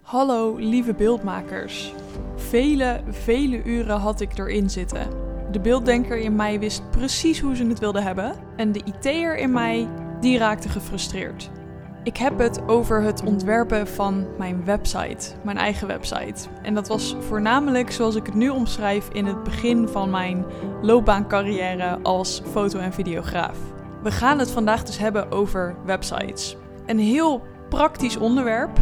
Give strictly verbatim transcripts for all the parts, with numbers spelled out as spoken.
Hallo lieve beeldmakers. Vele, vele uren had ik erin zitten. De beelddenker in mij wist precies hoe ze het wilde hebben. En de I T'er in mij, die raakte gefrustreerd. Ik heb het over het ontwerpen van mijn website, mijn eigen website. En dat was voornamelijk, zoals ik het nu omschrijf, in het begin van mijn loopbaancarrière als foto- en videograaf. We gaan het vandaag dus hebben over websites. Een heel praktisch onderwerp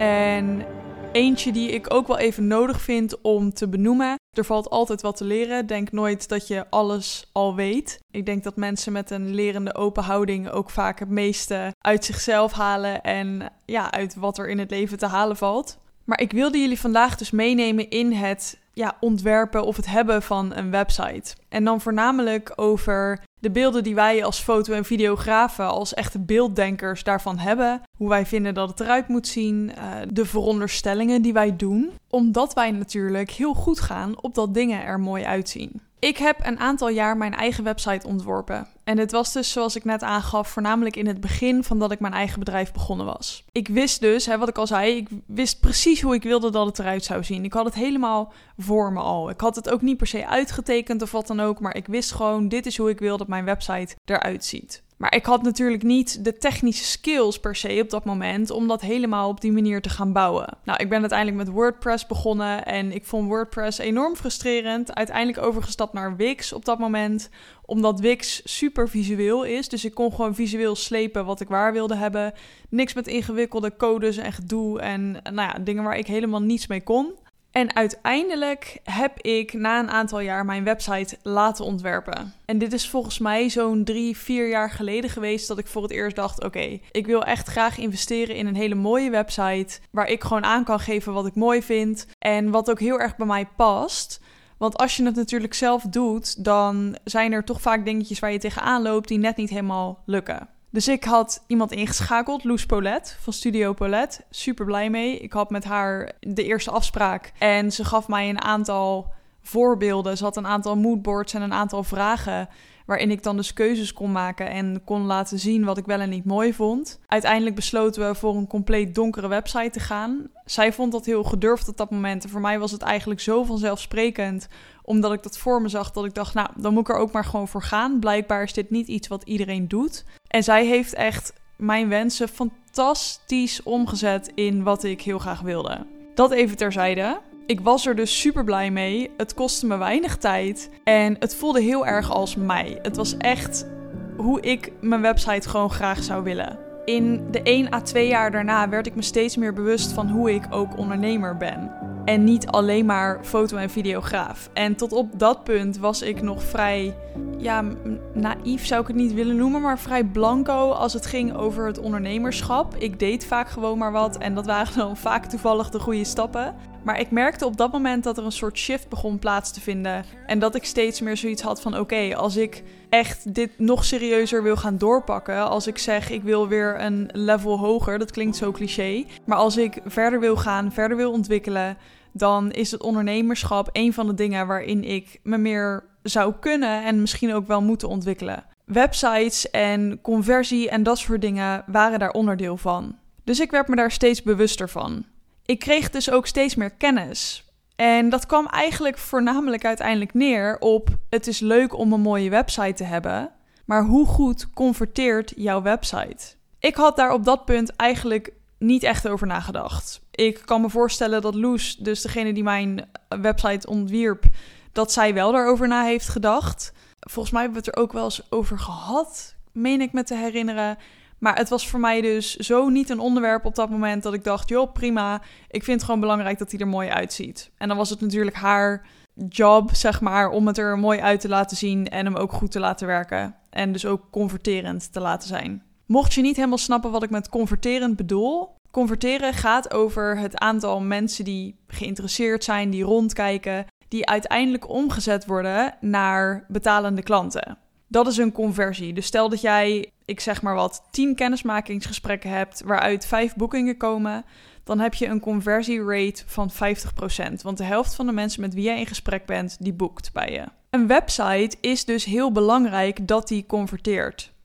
en eentje die ik ook wel even nodig vind om te benoemen. Er valt altijd wat te leren. Denk nooit dat je alles al weet. Ik denk dat mensen met een lerende open houding ook vaak het meeste uit zichzelf halen en ja, uit wat er in het leven te halen valt. Maar ik wilde jullie vandaag dus meenemen in het ja, ontwerpen of het hebben van een website. En dan voornamelijk over de beelden die wij als foto- en videografen, als echte beelddenkers daarvan hebben. Hoe wij vinden dat het eruit moet zien. Uh, de veronderstellingen die wij doen. Omdat wij natuurlijk heel goed gaan op dat dingen er mooi uitzien. Ik heb een aantal jaar mijn eigen website ontworpen. En dit was dus, zoals ik net aangaf, voornamelijk in het begin van dat ik mijn eigen bedrijf begonnen was. Ik wist dus, hè, wat ik al zei, ik wist precies hoe ik wilde dat het eruit zou zien. Ik had het helemaal voor me al. Ik had het ook niet per se uitgetekend of wat dan ook, maar ik wist gewoon, dit is hoe ik wil dat mijn website eruit ziet. Maar ik had natuurlijk niet de technische skills per se op dat moment om dat helemaal op die manier te gaan bouwen. Nou, ik ben uiteindelijk met WordPress begonnen en ik vond WordPress enorm frustrerend. Uiteindelijk overgestapt naar Wix op dat moment, omdat Wix super visueel is. Dus ik kon gewoon visueel slepen wat ik waar wilde hebben. Niks met ingewikkelde codes en gedoe en nou ja, dingen waar ik helemaal niets mee kon. En uiteindelijk heb ik na een aantal jaar mijn website laten ontwerpen. En dit is volgens mij zo'n drie, vier jaar geleden geweest dat ik voor het eerst dacht, oké, okay, ik wil echt graag investeren in een hele mooie website waar ik gewoon aan kan geven wat ik mooi vind en wat ook heel erg bij mij past. Want als je het natuurlijk zelf doet, dan zijn er toch vaak dingetjes waar je tegenaan loopt die net niet helemaal lukken. Dus ik had iemand ingeschakeld, Loes Polet van Studio Polet. Super blij mee. Ik had met haar de eerste afspraak en ze gaf mij een aantal voorbeelden. Ze had een aantal moodboards en een aantal vragen waarin ik dan dus keuzes kon maken en kon laten zien wat ik wel en niet mooi vond. Uiteindelijk besloten we voor een compleet donkere website te gaan. Zij vond dat heel gedurfd op dat moment. En voor mij was het eigenlijk zo vanzelfsprekend, omdat ik dat voor me zag, dat ik dacht, nou, dan moet ik er ook maar gewoon voor gaan. Blijkbaar is dit niet iets wat iedereen doet. En zij heeft echt mijn wensen fantastisch omgezet in wat ik heel graag wilde. Dat even terzijde. Ik was er dus super blij mee. Het kostte me weinig tijd. En het voelde heel erg als mij. Het was echt hoe ik mijn website gewoon graag zou willen. In de één à twee jaar daarna werd ik me steeds meer bewust van hoe ik ook ondernemer ben. En niet alleen maar foto- en videograaf. En tot op dat punt was ik nog vrij, ja, naïef zou ik het niet willen noemen, maar vrij blanco als het ging over het ondernemerschap. Ik deed vaak gewoon maar wat en dat waren dan vaak toevallig de goede stappen. Maar ik merkte op dat moment dat er een soort shift begon plaats te vinden. En dat ik steeds meer zoiets had van, oké, okay, als ik echt dit nog serieuzer wil gaan doorpakken, als ik zeg ik wil weer een level hoger, dat klinkt zo cliché, maar als ik verder wil gaan, verder wil ontwikkelen, dan is het ondernemerschap een van de dingen waarin ik me meer zou kunnen en misschien ook wel moeten ontwikkelen. Websites en conversie en dat soort dingen waren daar onderdeel van. Dus ik werd me daar steeds bewuster van. Ik kreeg dus ook steeds meer kennis. En dat kwam eigenlijk voornamelijk uiteindelijk neer op, het is leuk om een mooie website te hebben, maar hoe goed converteert jouw website? Ik had daar op dat punt eigenlijk niet echt over nagedacht. Ik kan me voorstellen dat Loes, dus degene die mijn website ontwierp, dat zij wel daarover na heeft gedacht. Volgens mij hebben we het er ook wel eens over gehad, meen ik me te herinneren. Maar het was voor mij dus zo niet een onderwerp op dat moment dat ik dacht, joh, prima, ik vind het gewoon belangrijk dat hij er mooi uitziet. En dan was het natuurlijk haar job, zeg maar, om het er mooi uit te laten zien en hem ook goed te laten werken. En dus ook converterend te laten zijn. Mocht je niet helemaal snappen wat ik met converterend bedoel, converteren gaat over het aantal mensen die geïnteresseerd zijn, die rondkijken, die uiteindelijk omgezet worden naar betalende klanten. Dat is een conversie. Dus stel dat jij, ik zeg maar wat, tien kennismakingsgesprekken hebt waaruit vijf boekingen komen, dan heb je een conversierate van vijftig procent. Want de helft van de mensen met wie jij in gesprek bent, die boekt bij je. Een website is dus heel belangrijk dat die converteert.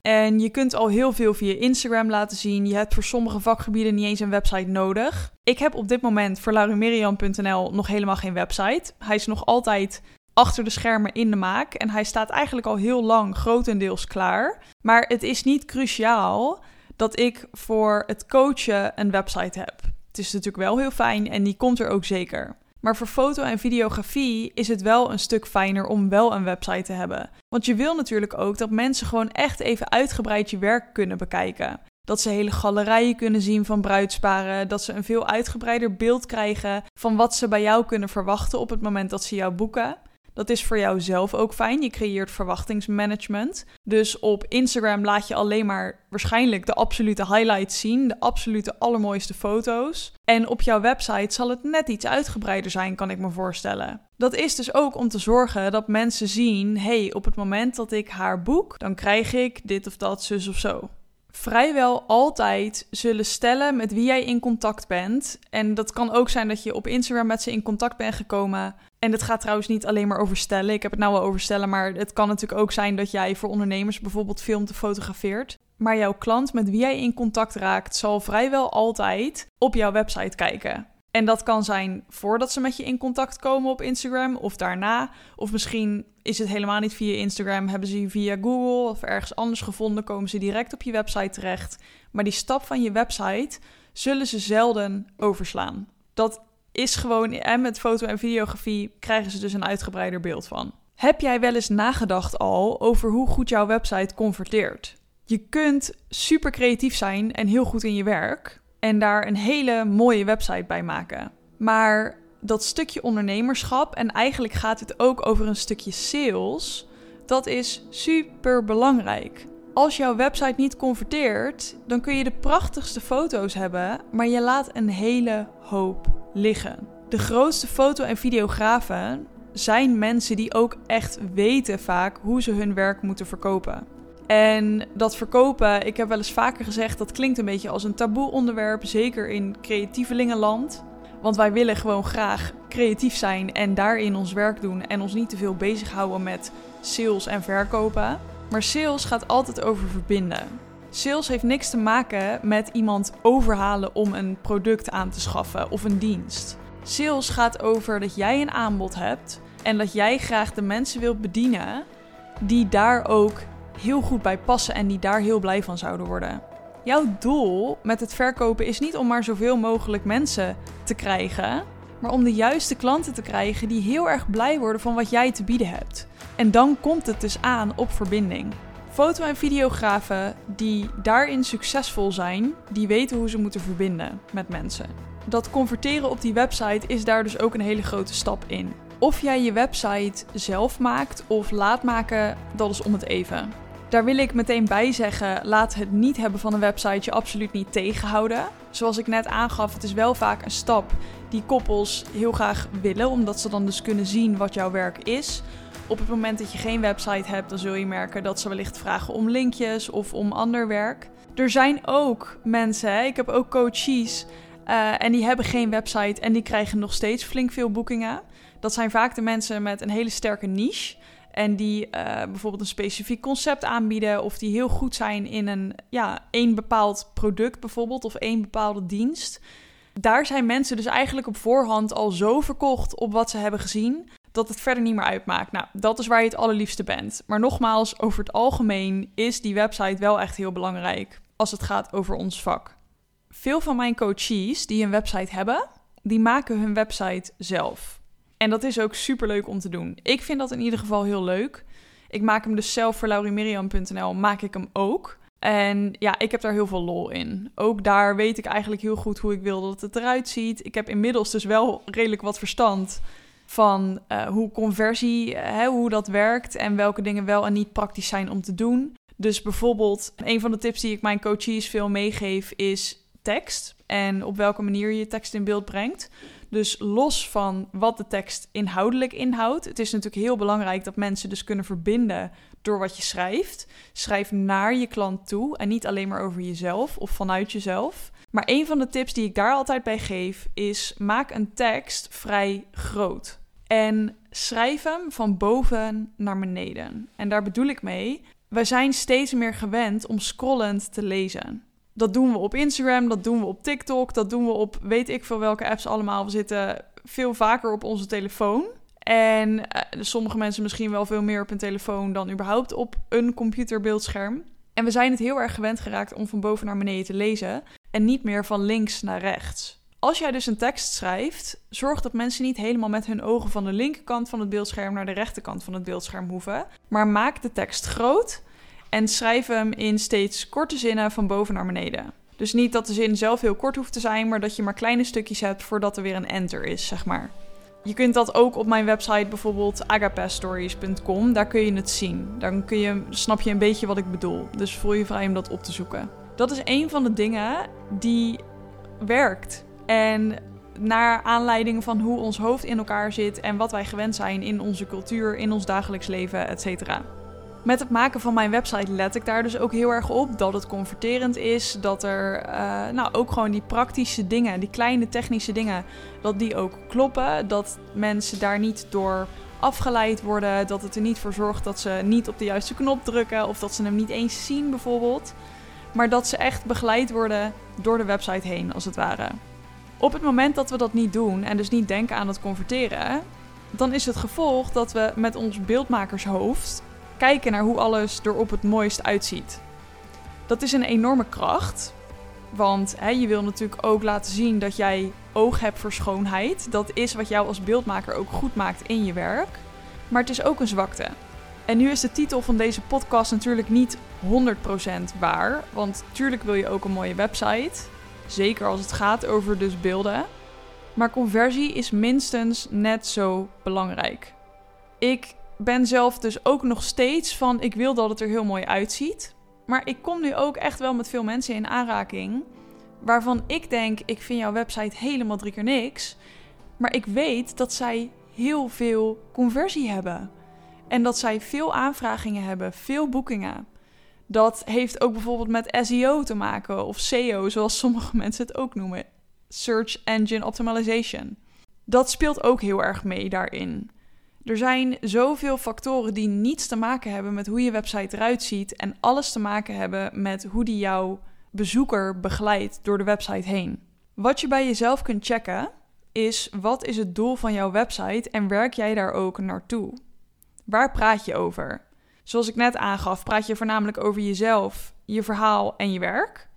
En je kunt al heel veel via Instagram laten zien. Je hebt voor sommige vakgebieden niet eens een website nodig. Ik heb op dit moment voor lauriemerian punt n l nog helemaal geen website. Hij is nog altijd achter de schermen in de maak. En hij staat eigenlijk al heel lang grotendeels klaar. Maar het is niet cruciaal dat ik voor het coachen een website heb. Het is natuurlijk wel heel fijn en die komt er ook zeker. Maar voor foto en videografie is het wel een stuk fijner om wel een website te hebben. Want je wil natuurlijk ook dat mensen gewoon echt even uitgebreid je werk kunnen bekijken. Dat ze hele galerijen kunnen zien van bruidsparen. Dat ze een veel uitgebreider beeld krijgen van wat ze bij jou kunnen verwachten op het moment dat ze jou boeken. Dat is voor jou zelf ook fijn. Je creëert verwachtingsmanagement. Dus op Instagram laat je alleen maar waarschijnlijk de absolute highlights zien. De absolute allermooiste foto's. En op jouw website zal het net iets uitgebreider zijn, kan ik me voorstellen. Dat is dus ook om te zorgen dat mensen zien, hey, op het moment dat ik haar boek, dan krijg ik dit of dat, zus of zo. Vrijwel altijd zullen stellen met wie jij in contact bent. En dat kan ook zijn dat je op Instagram met ze in contact bent gekomen. En het gaat trouwens niet alleen maar over stellen. Ik heb het nou wel over stellen, maar het kan natuurlijk ook zijn dat jij voor ondernemers bijvoorbeeld filmt of fotografeert. Maar jouw klant met wie jij in contact raakt, zal vrijwel altijd op jouw website kijken. En dat kan zijn voordat ze met je in contact komen op Instagram of daarna. Of misschien is het helemaal niet via Instagram, hebben ze je via Google of ergens anders gevonden, komen ze direct op je website terecht. Maar die stap van je website zullen ze zelden overslaan. Dat is gewoon, en met foto en videografie krijgen ze dus een uitgebreider beeld van. Heb jij wel eens nagedacht al over hoe goed jouw website converteert? Je kunt super creatief zijn en heel goed in je werk en daar een hele mooie website bij maken. Maar dat stukje ondernemerschap, en eigenlijk gaat het ook over een stukje sales, dat is super belangrijk. Als jouw website niet converteert, dan kun je de prachtigste foto's hebben, maar je laat een hele hoop liggen. De grootste foto- en videografen zijn mensen die ook echt weten vaak hoe ze hun werk moeten verkopen. En dat verkopen, ik heb wel eens vaker gezegd, dat klinkt een beetje als een taboe onderwerp, zeker in creatievelingenland. Want wij willen gewoon graag creatief zijn en daarin ons werk doen en ons niet te veel bezighouden met sales en verkopen. Maar sales gaat altijd over verbinden. Sales heeft niks te maken met iemand overhalen om een product aan te schaffen of een dienst. Sales gaat over dat jij een aanbod hebt en dat jij graag de mensen wilt bedienen die daar ook heel goed bij passen en die daar heel blij van zouden worden. Jouw doel met het verkopen is niet om maar zoveel mogelijk mensen te krijgen, maar om de juiste klanten te krijgen die heel erg blij worden van wat jij te bieden hebt. En dan komt het dus aan op verbinding. Foto- en videografen die daarin succesvol zijn, die weten hoe ze moeten verbinden met mensen. Dat converteren op die website is daar dus ook een hele grote stap in. Of jij je website zelf maakt of laat maken, dat is om het even. Daar wil ik meteen bij zeggen, laat het niet hebben van een website je absoluut niet tegenhouden. Zoals ik net aangaf, het is wel vaak een stap die koppels heel graag willen, omdat ze dan dus kunnen zien wat jouw werk is. Op het moment dat je geen website hebt, dan zul je merken dat ze wellicht vragen om linkjes of om ander werk. Er zijn ook mensen, hè, ik heb ook coaches, uh, en die hebben geen website en die krijgen nog steeds flink veel boekingen. Dat zijn vaak de mensen met een hele sterke niche en die uh, bijvoorbeeld een specifiek concept aanbieden of die heel goed zijn in een, ja, één bepaald product bijvoorbeeld of één bepaalde dienst. Daar zijn mensen dus eigenlijk op voorhand al zo verkocht op wat ze hebben gezien, dat het verder niet meer uitmaakt. Nou, dat is waar je het allerliefste bent. Maar nogmaals, over het algemeen is die website wel echt heel belangrijk als het gaat over ons vak. Veel van mijn coaches die een website hebben, die maken hun website zelf. En dat is ook superleuk om te doen. Ik vind dat in ieder geval heel leuk. Ik maak hem dus zelf voor lauriemerian punt n l, maak ik hem ook. En ja, ik heb daar heel veel lol in. Ook daar weet ik eigenlijk heel goed hoe ik wil dat het eruit ziet. Ik heb inmiddels dus wel redelijk wat verstand van uh, hoe conversie, hè, hoe dat werkt en welke dingen wel en niet praktisch zijn om te doen. Dus bijvoorbeeld, een van de tips die ik mijn coaches veel meegeef is tekst en op welke manier je tekst in beeld brengt. Dus los van wat de tekst inhoudelijk inhoudt. Het is natuurlijk heel belangrijk dat mensen dus kunnen verbinden door wat je schrijft. Schrijf naar je klant toe en niet alleen maar over jezelf of vanuit jezelf. Maar een van de tips die ik daar altijd bij geef is: maak een tekst vrij groot. En schrijf hem van boven naar beneden. En daar bedoel ik mee, We zijn steeds meer gewend om scrollend te lezen. Dat doen we op Instagram, dat doen we op TikTok, dat doen we op weet ik veel welke apps allemaal. We zitten veel vaker op onze telefoon. En uh, sommige mensen misschien wel veel meer op een telefoon dan überhaupt op een computerbeeldscherm. En we zijn het heel erg gewend geraakt om van boven naar beneden te lezen en niet meer van links naar rechts. Als jij dus een tekst schrijft, zorg dat mensen niet helemaal met hun ogen van de linkerkant van het beeldscherm naar de rechterkant van het beeldscherm hoeven. Maar maak de tekst groot en schrijf hem in steeds korte zinnen van boven naar beneden. Dus niet dat de zin zelf heel kort hoeft te zijn, maar dat je maar kleine stukjes hebt voordat er weer een enter is, zeg maar. Je kunt dat ook op mijn website, bijvoorbeeld agapestories punt com. Daar kun je het zien. Dan kun je, snap je een beetje wat ik bedoel. Dus voel je vrij om dat op te zoeken. Dat is een van de dingen die werkt. En naar aanleiding van hoe ons hoofd in elkaar zit en wat wij gewend zijn in onze cultuur, in ons dagelijks leven, et cetera. Met het maken van mijn website let ik daar dus ook heel erg op dat het converterend is. Dat er uh, nou ook gewoon die praktische dingen, die kleine technische dingen, dat die ook kloppen. Dat mensen daar niet door afgeleid worden. Dat het er niet voor zorgt dat ze niet op de juiste knop drukken of dat ze hem niet eens zien bijvoorbeeld. Maar dat ze echt begeleid worden door de website heen als het ware. Op het moment dat we dat niet doen en dus niet denken aan het converteren, dan is het gevolg dat we met ons beeldmakershoofd kijken naar hoe alles er op het mooist uitziet. Dat is een enorme kracht, want hè, je wil natuurlijk ook laten zien dat jij oog hebt voor schoonheid. Dat is wat jou als beeldmaker ook goed maakt in je werk, maar het is ook een zwakte. En nu is de titel van deze podcast natuurlijk niet honderd procent waar, want natuurlijk wil je ook een mooie website, zeker als het gaat over dus beelden. Maar conversie is minstens net zo belangrijk. Ik ben zelf dus ook nog steeds van, ik wil dat het er heel mooi uitziet. Maar ik kom nu ook echt wel met veel mensen in aanraking waarvan ik denk, ik vind jouw website helemaal drie keer niks. Maar ik weet dat zij heel veel conversie hebben. En dat zij veel aanvragingen hebben, veel boekingen. Dat heeft ook bijvoorbeeld met S E O te maken, of S E O, zoals sommige mensen het ook noemen. Search Engine Optimization. Dat speelt ook heel erg mee daarin. Er zijn zoveel factoren die niets te maken hebben met hoe je website eruit ziet en alles te maken hebben met hoe die jouw bezoeker begeleidt door de website heen. Wat je bij jezelf kunt checken is, wat is het doel van jouw website en werk jij daar ook naartoe? Waar praat je over? Zoals ik net aangaf, praat je voornamelijk over jezelf, je verhaal en je werk?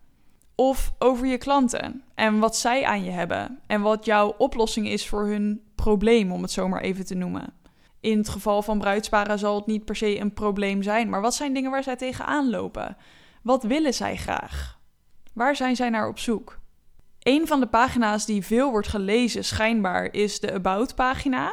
Of over je klanten en wat zij aan je hebben en wat jouw oplossing is voor hun probleem, om het zo maar even te noemen. In het geval van bruidsparen zal het niet per se een probleem zijn, maar wat zijn dingen waar zij tegenaan lopen? Wat willen zij graag? Waar zijn zij naar op zoek? Een van de pagina's die veel wordt gelezen schijnbaar is de About-pagina.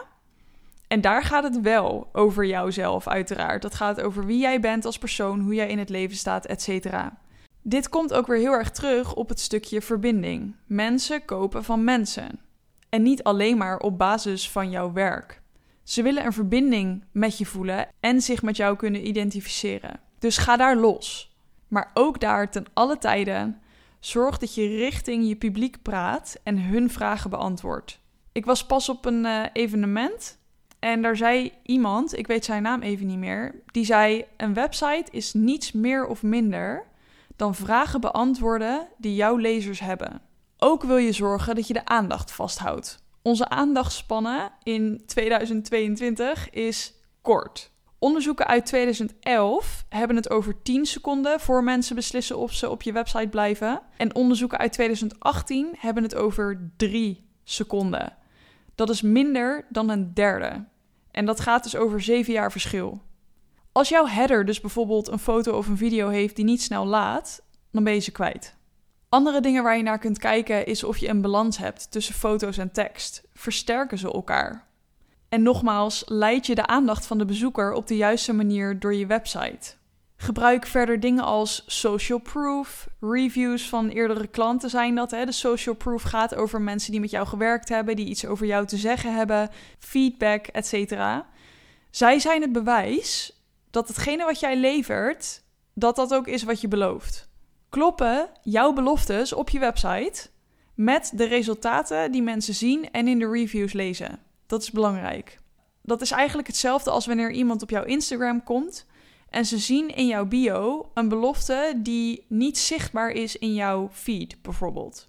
En daar gaat het wel over jouzelf uiteraard. Dat gaat over wie jij bent als persoon, hoe jij in het leven staat, et cetera. Dit komt ook weer heel erg terug op het stukje verbinding. Mensen kopen van mensen. En niet alleen maar op basis van jouw werk. Ze willen een verbinding met je voelen en zich met jou kunnen identificeren. Dus ga daar los. Maar ook daar ten alle tijden, zorg dat je richting je publiek praat en hun vragen beantwoordt. Ik was pas op een uh, evenement en daar zei iemand, ik weet zijn naam even niet meer, die zei: een website is niets meer of minder dan vragen beantwoorden die jouw lezers hebben. Ook wil je zorgen dat je de aandacht vasthoudt. Onze aandachtsspannen in tweeduizend tweeëntwintig is kort. Onderzoeken uit tweeduizend elf hebben het over tien seconden voor mensen beslissen of ze op je website blijven. En onderzoeken uit tweeduizend achttien hebben het over drie seconden. Dat is minder dan een derde. En dat gaat dus over zeven jaar verschil. Als jouw header dus bijvoorbeeld een foto of een video heeft die niet snel laadt, dan ben je ze kwijt. Andere dingen waar je naar kunt kijken is of je een balans hebt tussen foto's en tekst. Versterken ze elkaar? En nogmaals, leid je de aandacht van de bezoeker op de juiste manier door je website. Gebruik verder dingen als social proof, reviews van eerdere klanten zijn dat. Hè? De social proof gaat over mensen die met jou gewerkt hebben, die iets over jou te zeggen hebben, feedback, et cetera. Zij zijn het bewijs dat hetgene wat jij levert, dat dat ook is wat je belooft. Kloppen jouw beloftes op je website met de resultaten die mensen zien en in de reviews lezen. Dat is belangrijk. Dat is eigenlijk hetzelfde als wanneer iemand op jouw Instagram komt En ze zien in jouw bio een belofte die niet zichtbaar is in jouw feed, bijvoorbeeld.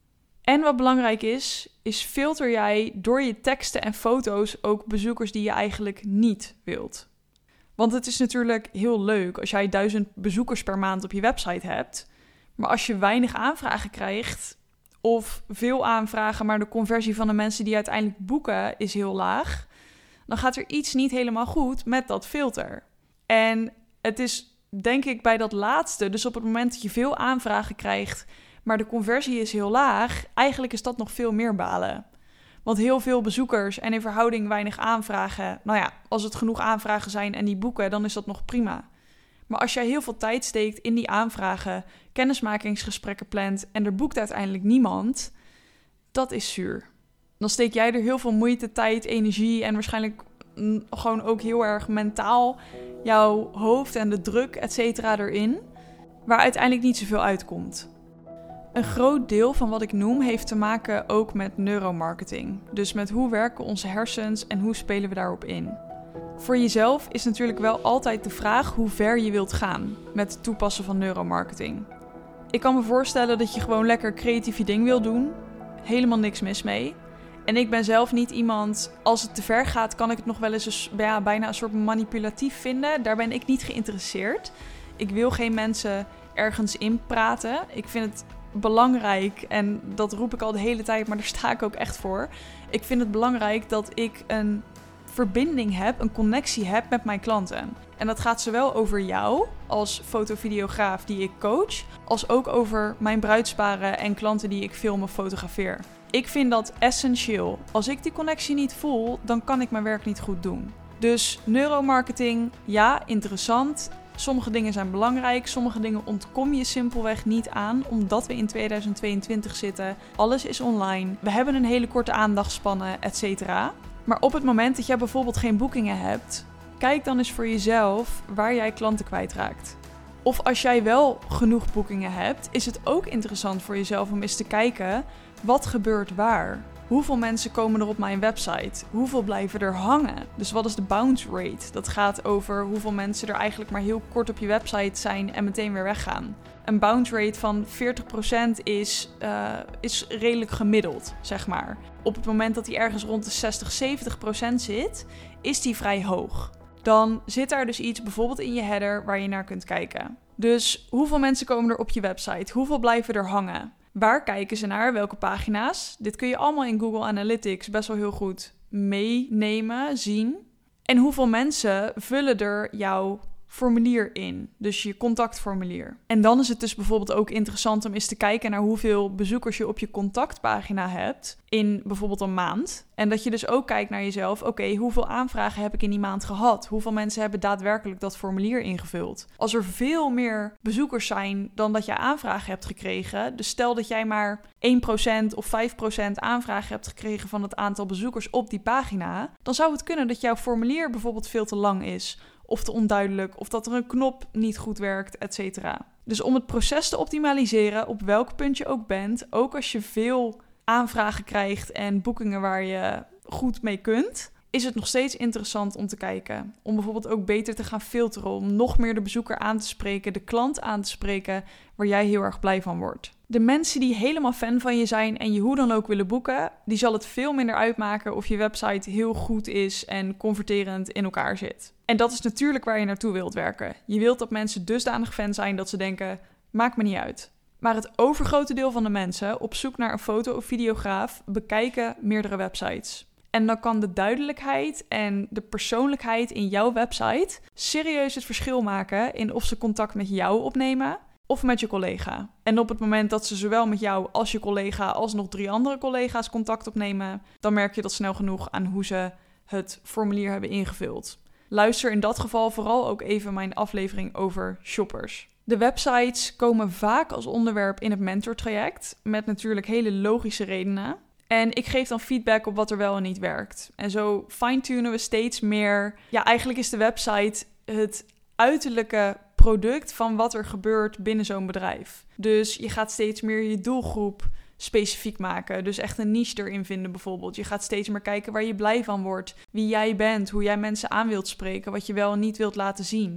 En wat belangrijk is, is filter jij door je teksten en foto's ook bezoekers die je eigenlijk niet wilt. Want het is natuurlijk heel leuk als jij duizend bezoekers per maand op je website hebt. Maar als je weinig aanvragen krijgt, of veel aanvragen, maar de conversie van de mensen die uiteindelijk boeken is heel laag, dan gaat er iets niet helemaal goed met dat filter. En het is denk ik bij dat laatste, dus op het moment dat je veel aanvragen krijgt, maar de conversie is heel laag, eigenlijk is dat nog veel meer balen. Want heel veel bezoekers en in verhouding weinig aanvragen, nou ja, als het genoeg aanvragen zijn en die boeken, dan is dat nog prima. Maar als jij heel veel tijd steekt in die aanvragen, kennismakingsgesprekken plant en er boekt uiteindelijk niemand, dat is zuur. Dan steek jij er heel veel moeite, tijd, energie en waarschijnlijk mm, gewoon ook heel erg mentaal jouw hoofd en de druk, et cetera, erin, waar uiteindelijk niet zoveel uitkomt. Een groot deel van wat ik noem heeft te maken ook met neuromarketing. Dus met hoe werken onze hersens en hoe spelen we daarop in. Voor jezelf is natuurlijk wel altijd de vraag hoe ver je wilt gaan met het toepassen van neuromarketing. Ik kan me voorstellen dat je gewoon lekker creatief je ding wil doen. Helemaal niks mis mee. En ik ben zelf niet iemand, als het te ver gaat, kan ik het nog wel eens een, ja, bijna een soort manipulatief vinden. Daar ben ik niet geïnteresseerd. Ik wil geen mensen ergens in praten. Ik vind het belangrijk, en dat roep ik al de hele tijd, maar daar sta ik ook echt voor. Ik vind het belangrijk dat ik een verbinding heb, een connectie heb met mijn klanten. En dat gaat zowel over jou als fotovideograaf die ik coach, als ook over mijn bruidsparen en klanten die ik film of fotografeer. Ik vind dat essentieel. Als ik die connectie niet voel, dan kan ik mijn werk niet goed doen. Dus neuromarketing, ja, interessant. Sommige dingen zijn belangrijk, sommige dingen ontkom je simpelweg niet aan, omdat we in tweeduizend tweeëntwintig zitten. Alles is online, we hebben een hele korte aandachtspannen, et cetera. Maar op het moment dat jij bijvoorbeeld geen boekingen hebt, kijk dan eens voor jezelf waar jij klanten kwijtraakt. Of als jij wel genoeg boekingen hebt, is het ook interessant voor jezelf om eens te kijken, wat gebeurt waar? Hoeveel mensen komen er op mijn website? Hoeveel blijven er hangen? Dus wat is de bounce rate? Dat gaat over hoeveel mensen er eigenlijk maar heel kort op je website zijn en meteen weer weggaan. Een bounce rate van veertig procent is, uh, is redelijk gemiddeld, zeg maar. Op het moment dat die ergens rond de zestig, zeventig procent zit, is die vrij hoog. Dan zit daar dus iets bijvoorbeeld in je header waar je naar kunt kijken. Dus hoeveel mensen komen er op je website? Hoeveel blijven er hangen? Waar kijken ze naar? Welke pagina's? Dit kun je allemaal in Google Analytics best wel heel goed meenemen, zien. En hoeveel mensen vullen er jouw formulier in, dus je contactformulier. En dan is het dus bijvoorbeeld ook interessant om eens te kijken naar hoeveel bezoekers je op je contactpagina hebt in bijvoorbeeld een maand. En dat je dus ook kijkt naar jezelf, oké, okay, hoeveel aanvragen heb ik in die maand gehad? Hoeveel mensen hebben daadwerkelijk dat formulier ingevuld? Als er veel meer bezoekers zijn dan dat je aanvragen hebt gekregen, dus stel dat jij maar één procent of vijf procent aanvragen hebt gekregen van het aantal bezoekers op die pagina, dan zou het kunnen dat jouw formulier bijvoorbeeld veel te lang is, of te onduidelijk, of dat er een knop niet goed werkt, et cetera. Dus om het proces te optimaliseren, op welk punt je ook bent, ook als je veel aanvragen krijgt en boekingen waar je goed mee kunt, is het nog steeds interessant om te kijken. Om bijvoorbeeld ook beter te gaan filteren, om nog meer de bezoeker aan te spreken, de klant aan te spreken, waar jij heel erg blij van wordt. De mensen die helemaal fan van je zijn en je hoe dan ook willen boeken, die zal het veel minder uitmaken of je website heel goed is en converterend in elkaar zit. En dat is natuurlijk waar je naartoe wilt werken. Je wilt dat mensen dusdanig fan zijn dat ze denken, maakt me niet uit. Maar het overgrote deel van de mensen op zoek naar een foto of videograaf bekijken meerdere websites. En dan kan de duidelijkheid en de persoonlijkheid in jouw website serieus het verschil maken in of ze contact met jou opnemen of met je collega. En op het moment dat ze zowel met jou als je collega als nog drie andere collega's contact opnemen, dan merk je dat snel genoeg aan hoe ze het formulier hebben ingevuld. Luister in dat geval vooral ook even mijn aflevering over shoppers. De websites komen vaak als onderwerp in het mentortraject, met natuurlijk hele logische redenen. En ik geef dan feedback op wat er wel en niet werkt. En zo fine-tunen we steeds meer. Ja, eigenlijk is de website het uiterlijke product van wat er gebeurt binnen zo'n bedrijf. Dus je gaat steeds meer je doelgroep specifiek maken. Dus echt een niche erin vinden bijvoorbeeld. Je gaat steeds meer kijken waar je blij van wordt. Wie jij bent, hoe jij mensen aan wilt spreken, wat je wel en niet wilt laten zien.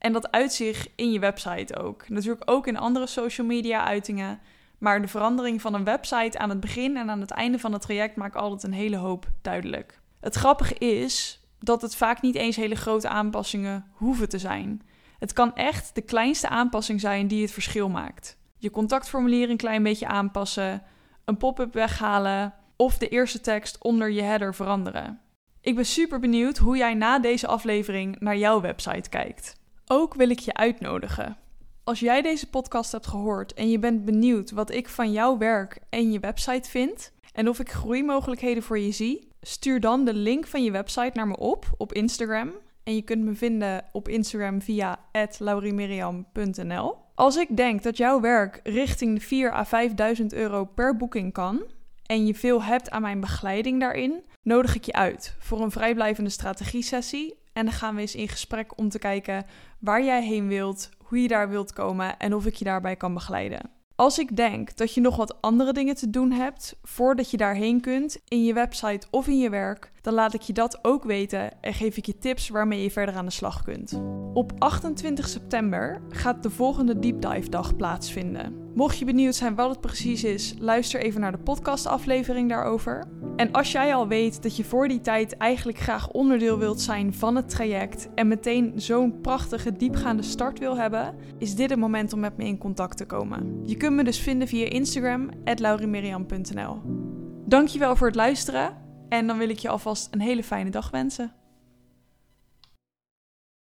En dat uit zich in je website ook. Natuurlijk ook in andere social media uitingen. Maar de verandering van een website aan het begin en aan het einde van het traject maakt altijd een hele hoop duidelijk. Het grappige is dat het vaak niet eens hele grote aanpassingen hoeven te zijn. Het kan echt de kleinste aanpassing zijn die het verschil maakt. Je contactformulier een klein beetje aanpassen, een pop-up weghalen of de eerste tekst onder je header veranderen. Ik ben super benieuwd hoe jij na deze aflevering naar jouw website kijkt. Ook wil ik je uitnodigen. Als jij deze podcast hebt gehoord en je bent benieuwd wat ik van jouw werk en je website vind en of ik groeimogelijkheden voor je zie, stuur dan de link van je website naar me op op Instagram. En je kunt me vinden op Instagram via at lauriemiriam punt n l. Als ik denk dat jouw werk richting de vierduizend à vijfduizend euro per boeking kan en je veel hebt aan mijn begeleiding daarin, nodig ik je uit voor een vrijblijvende strategie-sessie. En dan gaan we eens in gesprek om te kijken waar jij heen wilt, hoe je daar wilt komen en of ik je daarbij kan begeleiden. Als ik denk dat je nog wat andere dingen te doen hebt voordat je daarheen kunt, in je website of in je werk, dan laat ik je dat ook weten en geef ik je tips waarmee je verder aan de slag kunt. Op achtentwintig september gaat de volgende Deep Dive dag plaatsvinden. Mocht je benieuwd zijn wat het precies is, luister even naar de podcastaflevering daarover. En als jij al weet dat je voor die tijd eigenlijk graag onderdeel wilt zijn van het traject en meteen zo'n prachtige diepgaande start wil hebben, is dit het moment om met me in contact te komen. Je kunt me dus vinden via Instagram at lauriemiriam punt n l. Dankjewel voor het luisteren en dan wil ik je alvast een hele fijne dag wensen.